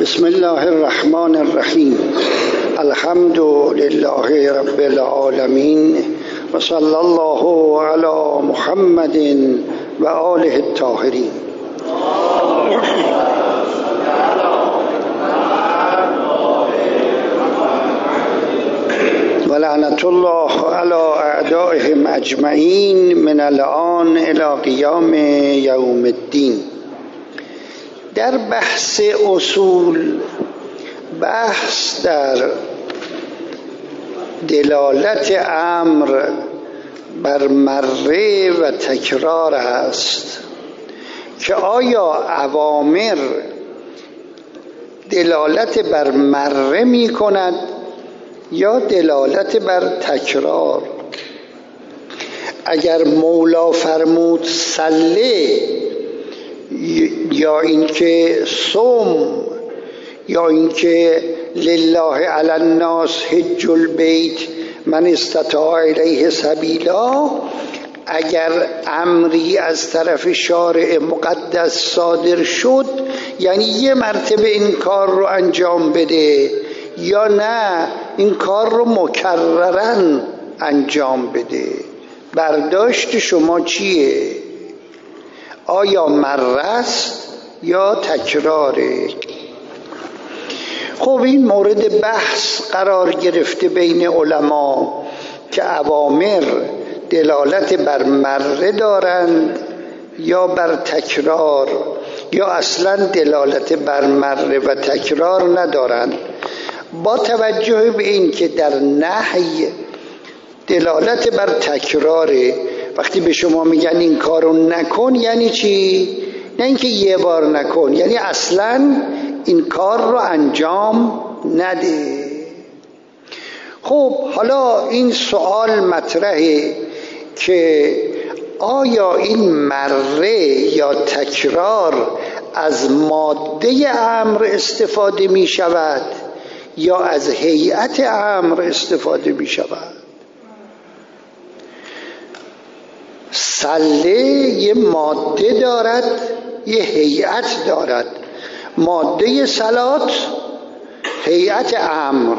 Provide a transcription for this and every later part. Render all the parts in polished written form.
بسم الله الرحمن الرحیم. الحمد لله رب العالمین و صلی الله علی محمد و آله الطاهرین. و لعنت الله علی اعدائهم اجمعین من الآن الی قیام یوم الدین. در بحث اصول بحث در دلالت امر بر مره و تکرار است که آیا اوامر دلالت بر مره می کند یا دلالت بر تکرار. اگر مولا فرمود صله یا اینکه صوم یا اینکه لله علی الناس حج البیت من استطاع الیه سبیلا، اگر امری از طرف شارع مقدس صادر شد یعنی یه مرتبه این کار رو انجام بده یا نه این کار رو مکررن انجام بده. برداشت شما چیه؟ آیا مره است یا تکراره؟ خب این مورد بحث قرار گرفته بین علما که اوامر دلالت بر مره دارند یا بر تکرار یا اصلا دلالت بر مره و تکرار ندارند. با توجه به این که در نهی دلالت بر تکراره، وقتی به شما میگن این کارو نکن یعنی چی؟ نه اینکه یه بار نکن، یعنی اصلا این کار رو انجام نده. خب حالا این سوال مطرحه که آیا این مره یا تکرار از ماده امر استفاده می شود یا از هیئت امر استفاده می شود؟ صله یه ماده دارد یه هیئت دارد. ماده صلات هیئت امر.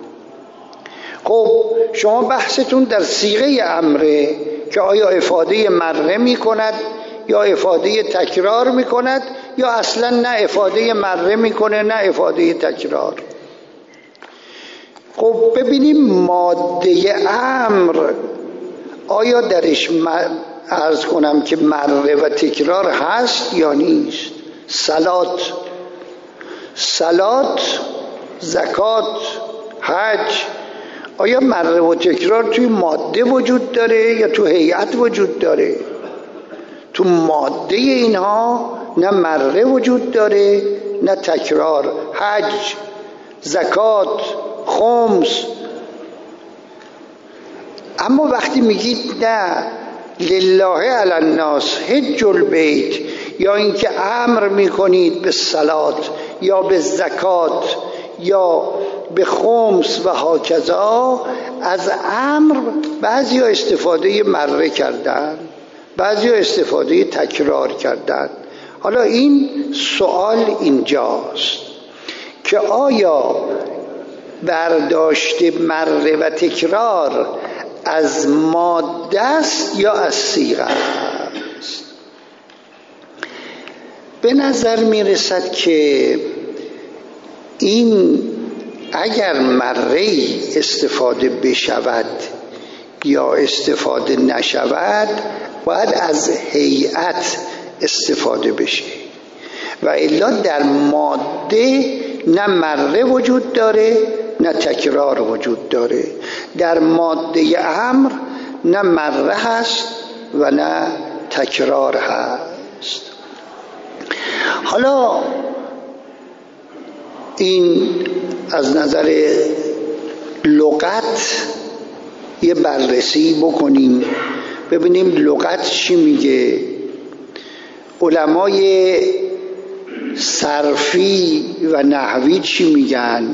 خب شما بحثتون در صیغه امره که آیا افاده مره می کند یا افاده تکرار می کند یا اصلا نه افاده مره می کنه نه افاده تکرار. خب ببینیم ماده امر آیا درش عرض کنم که مره و تکرار هست یا نیست؟ صلات، زکات، حج، آیا مره و تکرار توی ماده وجود داره یا تو هیئت وجود داره؟ تو ماده اینها نه مره وجود داره نه تکرار. حج، زکات، خمس. اما وقتی میگید نه لله علی الناس حج البیت یا اینکه امر میکنید به صلات یا به زکات یا به خمس و هاکذا، از امر بعضی ها استفاده مره کردن بعضی ها استفاده تکرار کردن. حالا این سوال اینجاست که آیا برداشت مره و تکرار از ماده است یا از صیغه است؟ به نظر می رسد که این اگر مره استفاده بشود یا استفاده نشود باید از هیئت استفاده بشه و الا در ماده نه مره وجود داره نه تکرار وجود داره. در ماده امر نه مره هست و نه تکرار هست. حالا این از نظر لغت یه بررسی بکنیم ببینیم لغت چی میگه. علمای صرفی و نحوی چی میگن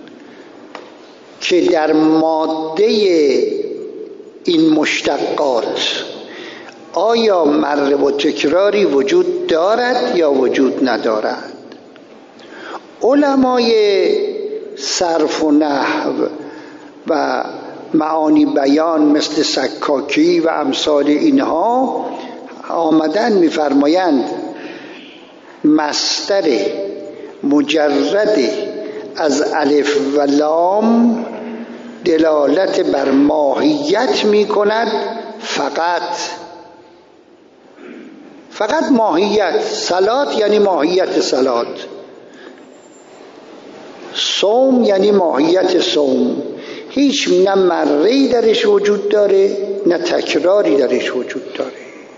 که در ماده این مشتقات آیا مره و تکراری وجود دارد یا وجود ندارد؟ علمای صرف و نحو و معانی بیان مثل سکاکی و امثال اینها آمدن می‌فرمایند مصدر مجرد از الف و لام دلالت بر ماهیت می‌کند، فقط ماهیت. صلات یعنی ماهیت صلات، صوم یعنی ماهیت صوم. هیچ نه مره‌ای درش وجود داره نه تکراری درش وجود داره.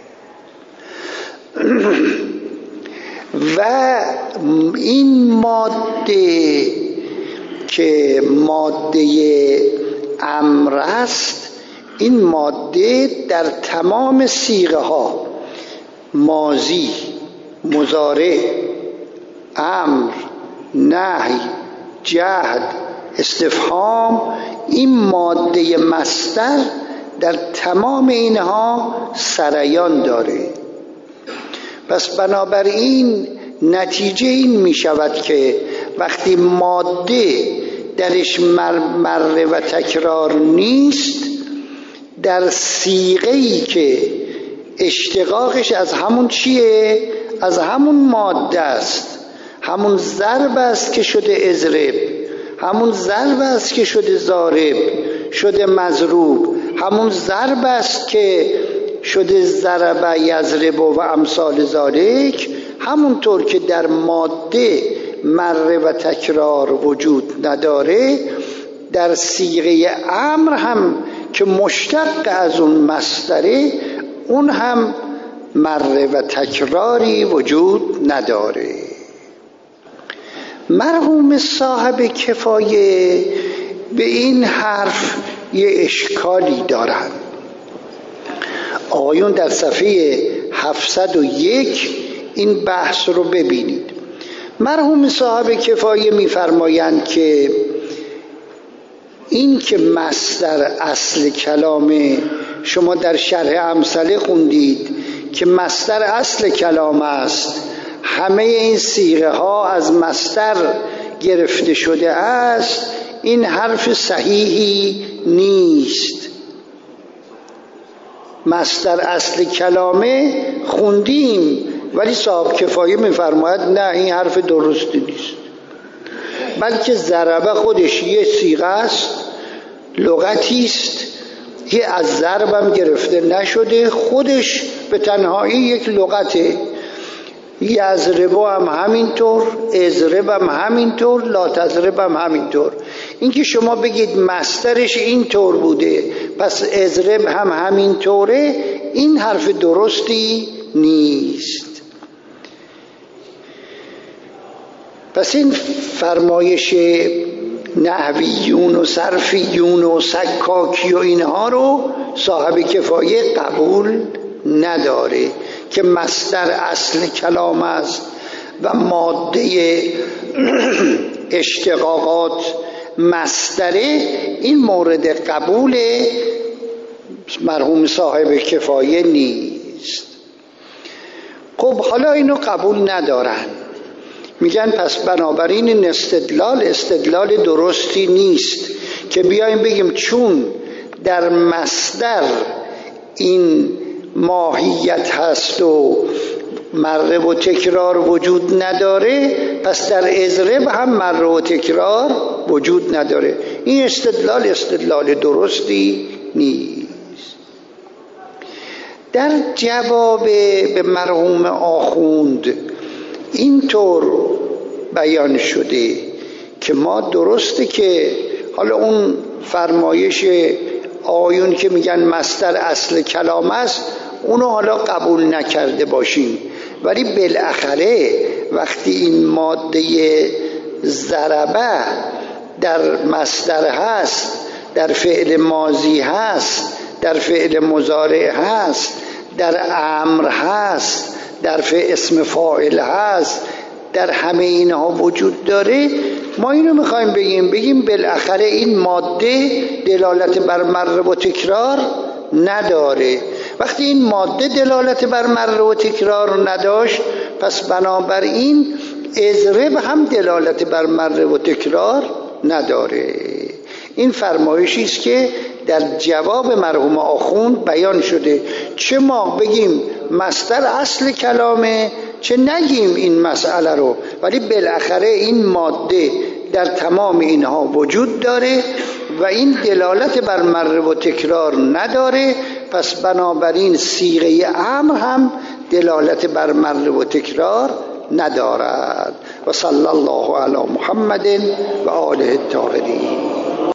و این ماده که ماده امر است، این ماده در تمام صیغه ها، ماضی، مضارع، امر، نهی، جهد، استفهام، این ماده مصدر در تمام اینها سریان داره. پس بنابراین نتیجه این می شود که وقتی ماده درش مره و تکرار نیست، در صیغه‌ای که اشتقاقش از همون چیه؟ از همون ماده است، همون ضرب است که شده اضرب، همون ضرب است که شده ضارب، شده مضروب، همون ضرب است که شده ضرب یضرب و امثال ذالک. همونطور که در ماده مره و تکرار وجود نداره، در صیغه امر هم که مشتق از اون مصدره، اون هم مره و تکراری وجود نداره. مرحوم صاحب کفایه به این حرف یه اشکالی دارند. آقایون در صفحه 701 این بحث رو ببینید. مرحوم صاحب کفایه می‌فرمایند که این که مصدر اصل کلامه، شما در شرح امثله خوندید که مصدر اصل کلام است، همه این صیغه ها از مصدر گرفته شده است، این حرف صحیحی نیست. مصدر اصل کلامه خوندیم، ولی صاحب کفایه میفرماید نه، این حرف درستی نیست، بلکه ضربه خودش یه صیغه است، لغتی است، یه از ضربم گرفته نشده، خودش به تنهایی یک لغته. یضرب هم همینطور، اضرب هم همینطور، لا تضرب هم همینطور. این که شما بگید مصدرش اینطور بوده پس اضرب هم همینطوره، این حرف درستی نیست. پس این فرمایش نحویون و صرفیون و سکاکی و اینها رو صاحب کفایه قبول نداره که مصدر اصل کلام است و ماده اشتقاقات مصدره. این مورد قبول مرحوم صاحب کفایه نیست. خب حالا اینو قبول ندارن، میگن پس بنابراین این استدلال درستی نیست که بیایم بگیم چون در مصدر این ماهیت هست و مره و تکرار وجود نداره، پس در اضرب هم مره و تکرار وجود نداره. این استدلال درستی نیست. در جواب به مرحوم آخوند اینطور بیان شده که ما درسته که حالا اون فرمایش آیون که میگن مصدر اصل کلام است اونو حالا قبول نکرده باشیم، ولی بالاخره وقتی این ماده ضربه در مصدر هست، در فعل ماضی هست، در فعل مضارع هست، در امر هست، در اسم فاعل هست، در همه اینها وجود داره، ما اینو میخوایم بگیم بالاخره این ماده دلالت بر مره و تکرار نداره. وقتی این ماده دلالت بر مره و تکرار نداشت، پس بنابراین اضرب هم دلالت بر مره و تکرار نداره. این فرمایشی است که در جواب مرحوم آخوند بیان شده، چه ما بگیم مصدر اصل کلامه چه نگیم این مسئله رو، ولی بالاخره این ماده در تمام اینها وجود داره و این دلالت بر مره و تکرار نداره. پس بنابراین صیغه امر هم دلالت بر مره و تکرار ندارد. و صلی الله علی محمد و آله الطاهرین.